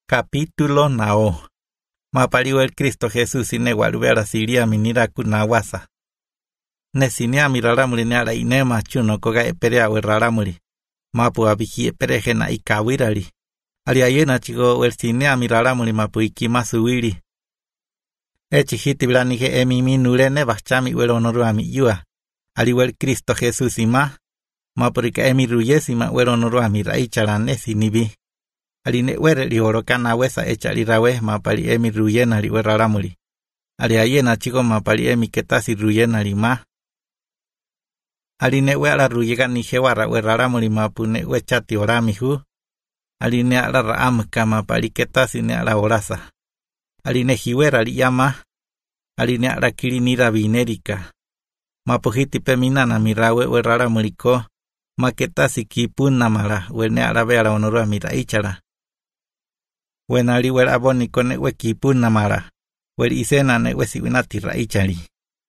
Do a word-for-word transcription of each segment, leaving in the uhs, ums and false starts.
Capítulo nao. Mapariu el Cristo Jesús ine walubera siria minira kunawasa. Ne sinia miraramuri ne ala inema chuno koga eperea werraramuri. Mapu abiki epereje na ikawirari. Ali ayena chigo el sinia miraramuri mapu ikimasuwiri. Echi hiti bilanike emi minurene bachami weronoru ami yua. Ali wel Cristo Jesús ima. Mapurika emi ruyesima weronoru ami raicharane sinibi. Ali ne were li horokana wesa echa li rawe mapali emi ruyena li weraramuri. Ali ayena chigo mapali emi ketasi ruyena li ma. Ali ne we ala ruyega ni hewara weraramuri mapu ne we chati orami hu. Ali ne ala raamka mapali ketasi ne ala orasa. Ali ne hiwera li yama. Ali ne ala kirinira binerika. Mapu hiti peminana mirawe weraramuri ko. Maketasi kipun namara we ne ala vera onoro amira ichara. When ali wer aboni kone we kipun namara, wer isena ne we siwinati raichari.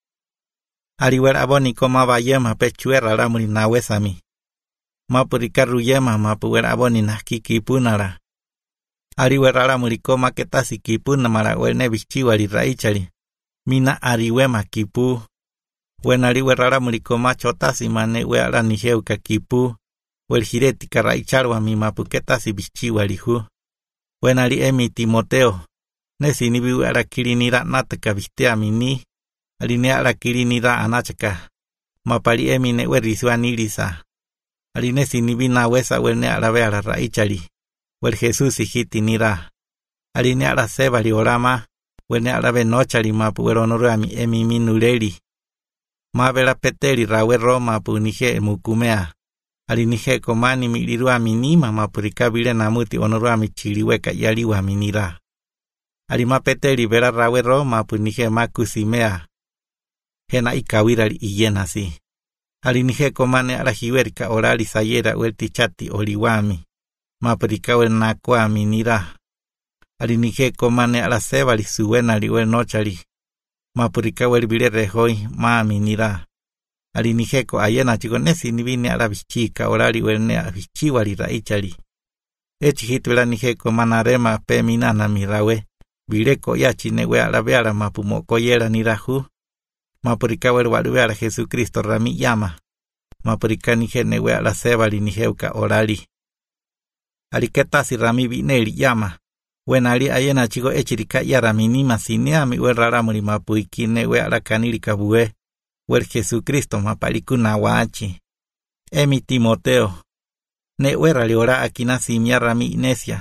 Ali wer aboni koma bayema pechuera ramuri na wesami. Mapurika ruyema mapu wer aboni na kikipunara. Ali wer ramuri koma ketasi kipun namara wer ne bichiwari raichari. Mina ariwema kipu. When ali wer ramuri koma chotasi mane we ala niheuka kipu. Wer hiretika raicharwa mi mapu ketasi bichiwari hu. When ali emi Timoteo, nesi ni biu ala kirinira nataka bistea mini, ali ne ala kirinira anachaka, mapali emi ne we risua nilisa, ali nesi ni bina wesa we ne ala vera raichari, we Jesus hiti nira, ali ne ala seba li orama, we ne ala benochari mapu we ronorami emi minureli, ma vera peteri rawe roma pu nije mukumea. Ali nije komani milirua minima mapurika bile namuti onorua michiliweka yaliwa minira. Ali mapeteli vera rawe roma pu nije makusimea. Hena ikawira li iyenasi. Ali nije komane ala hiwerika orali sayera welti chati oliwami. Mapurika wel nakwa minira. Ali nije komane ala seba li suwena li wel nochali. Mapurika wel bile rehoi ma minira. Ali nijeko ayena chigo nesi ni vine ala bichika orali werne a bichiwari raichari. Echi hitwela nijeko manarema pe minana mirawe. Bileko yachi newe ala beara mapumoko yera nirahu. Mapurika wer waluwe ala Jesucristo rami yama. Mapurika nije newe ala sebali nijeuka orali. Ali ketasi rami bineli yama. Wenali ayena chigo echirika yara minima sineami werraramuri mapuiki newe ala kanilika buwe. Wer Jesucristo mapaliku nawachi. Emi Timoteo. Ne wera liora akina simia rami inesia.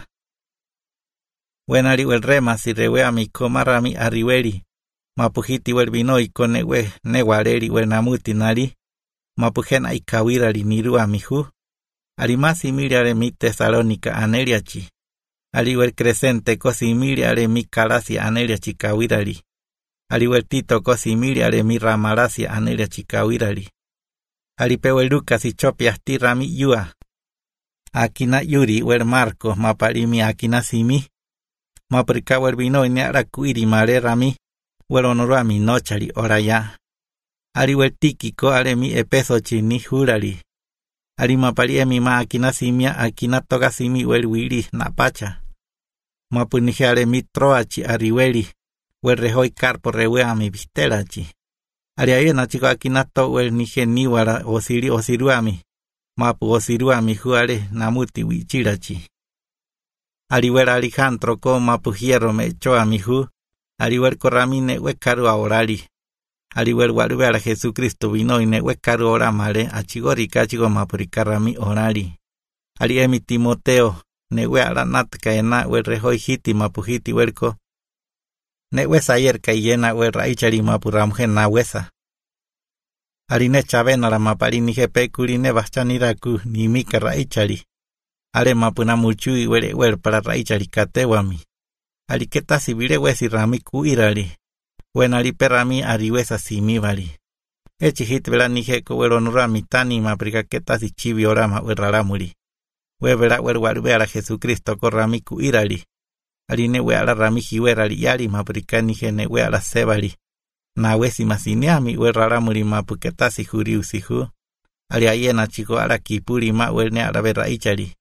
Wenari wer rema si rewe ami koma rami ariweli. Mapuhiti wer binoi kone we ne wareli wer namuti nari. Mapuhena ikawira li niru amihu. Arimasi miriare mi Tesalonika aneliachi. Ali wer crescente kosi miriare mi kalasi aneliachi kawirali. Ali wer Tito kosi miriare mi ramarasi anelia chikawirali. Ali pewe Lucas y chopias ti rami yua. Akina yuri wer Marco mapalimi akina simi. Maprika wer vino ni arakuiri mare rami. Wer onorami nochari oraya. Ali wer Tikiko ale mi epeso chini hurali. Ali mapali emi ma akina simia akina toga simi wer wiri napacha. Mapunije ale mi troachi ariweli. Wer rehoi carpo rewea mi bistelachi. Ali ayena chico akinato wer nije niwara osiri osiruami. Mapu osiruami huare namuti wichirachi. Ali wer Alejandro ko mapu hierro me choami hu. Ali wer koramine we karu orali. Ali wer waruwe ala Jesucristo vinoine we karu oramare achigori kachigo mapurikarami orali. Ali emi Timoteo ne we ala natka ena wer rehoi hiti mapu hiti werko. Ne wesa ayer kayena we raichari mapuramje na wesa. Arine chavena la mapari nije pekurine bachaniraku ni mika raichari. Ale mapuna muchui wele wer para raichari katewami. Ali keta sibire wesi rami kuirali. Wenali perami ariwesa simivali. Echi hitvela nije kowelo rami tani maprika keta si chivi orama weraramuri. Webera wer warube ala Jesucristo korami kuirali. Ali ne we ala rami hiwerali yali maprikani hene we ala sebali. Na wesi masiniami we raramuri mapuketasi huri usihu. Ali ayena chiko ala kipuri ma we ne ala vera ichali.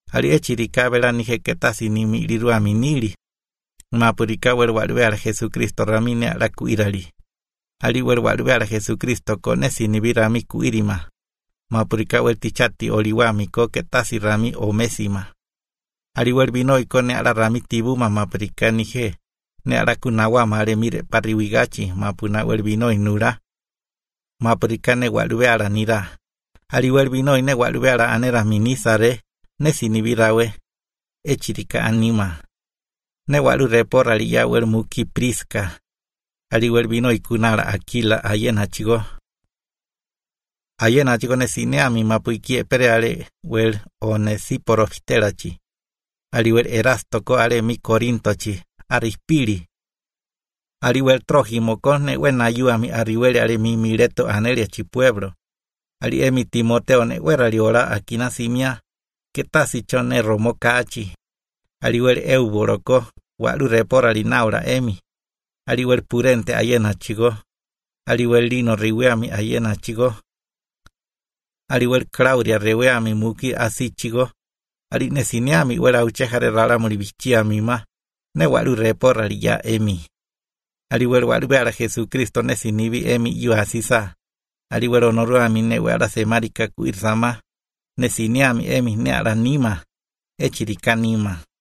Ali echirika vela nije que tasi ni mi liru aminili. Mapurika wer walve a Jesucristo ramine ala kuirali. Ali wer walve a Jesucristo konesi ni virami kuirima. Mapurika wer tichati oliwami ko que tasi rami o mesima. Ali wer vino y kone ala rami tibuma mapurika nije. Ne ala kunawa mare mire pariwigachi mapuna wer vino y nura. Mapurika ne walve ala nira. Ali wer vino y ne walve ala anera minisare. Nesi ni virawe. Echirika anima. Ne walu repor ali ya wer muki priska. Ali wer vino y kunara akila ayen hachigo. Ayen hachigo ne sine ami mapuiki epere ale wer o ne si porofiterachi. Ali wer erasto ko ale mi corintochi. Arispiri. Ali wer trojimo ko ne wen ayua mi ariwele ale mi mireto anelia chi pueblo. Ali emi Timoteo ne wer ali ora akina simia. Que tasi chone romo kachi. Ali wer euboroko. Walu repor ali naura emi. Ali wer purente ayena chigo. Ali wer lino riweami ayena chigo. Ali wer Claudia reweami muki asi chigo. Ali nesineami wer auchejare raramuri bichiami ma. Ne walu repor ali ya emi. Ali wer walu beara Jesucristo nesinibi emi yu asisa. Ali wer onoruami ne wer semarika kuirsama. Nesiniami emi ne aranima. Echirika nima.